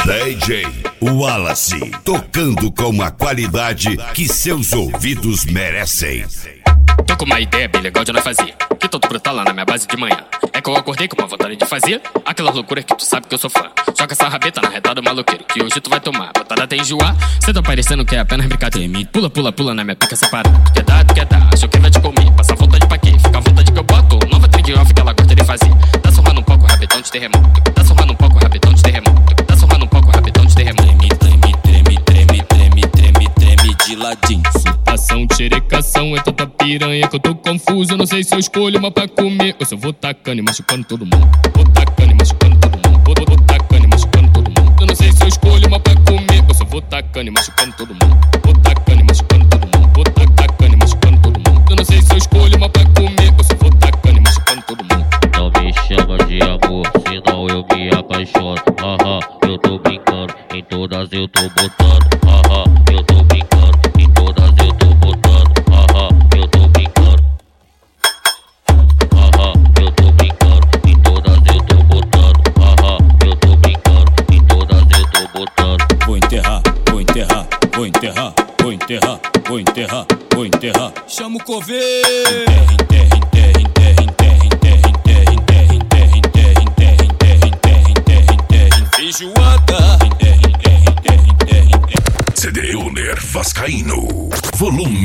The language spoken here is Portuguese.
DJ Wallace, tocando com a qualidade que seus ouvidos merecem. Tô com uma ideia bem legal de nós fazer, que todo brutal lá na minha base de manhã. É que eu acordei com uma vontade de fazer aquelas loucuras que tu sabe que eu sou fã. Joga essa rabeta na reta do maloqueiro, que hoje tu vai tomar botada até enjoar. Cê tá parecendo que é apenas brincadeira. Pula, pula, pula na minha pica separada. Tu quer dar, achou que vai te comer. Passa vontade pra quê? Fica à vontade que eu boto. Nova trend off que ela gosta de fazer. Tá surrando um pouco, rabetão de terremoto. Tá surrando um pouco, rabetão de terremoto. Tá surrando um pouco, rabetão de terremoto. Treme de ladinho. Supação, xerecação, é tanta piranha que eu tô confuso. Eu não sei se eu escolho uma pra comer ou se eu vou tacando e machucando todo mundo. Vou tacando e machucando todo mundo. Vou tacando e machucando todo mundo. Eu não sei se eu escolho uma pra comer ou se eu vou tacando e machucando todo mundo. Vou tacando e machucando todo mundo. Vou tacando e machucando todo mundo. Eu não sei se eu escolho uma pra comer ou se eu vou tacando e machucando todo mundo. Não me chama de amor, senão eu me apaixono. Haha, eu tô brincando, em todas eu tô botando. Haha, eu tô brincando, em todas eu tô botando. Haha, eu tô brincando. Haha, eu tô brincando, em todas eu tô botando. Haha, eu tô brincando, em todas eu tô botando. Vou enterrar, vou enterrar, vou enterrar, vou enterrar, vou enterrar, vou enterrar. Chama o coveiro. CD Uner Vascaíno, volume